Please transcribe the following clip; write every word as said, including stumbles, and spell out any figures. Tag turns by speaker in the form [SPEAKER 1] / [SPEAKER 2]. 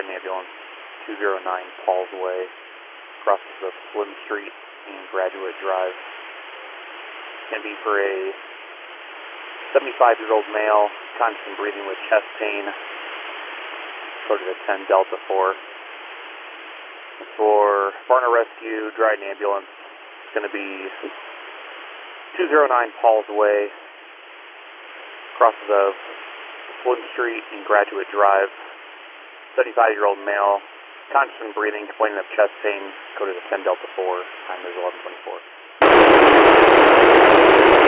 [SPEAKER 1] Dryden Ambulance, two oh nine Paul's Way, crosses of Slim Street and Graduate Drive. Going to be for a seventy-five-year-old male, constant breathing with chest pain, coded at ten Delta four. For Barna Rescue, Dryden Ambulance, it's going to be two oh nine Paul's Way, crosses of Slim Street and Graduate Drive. seventy-five-year-old male, constant breathing, complaining of chest pain, coded at ten Delta four, time is eleven twenty-four.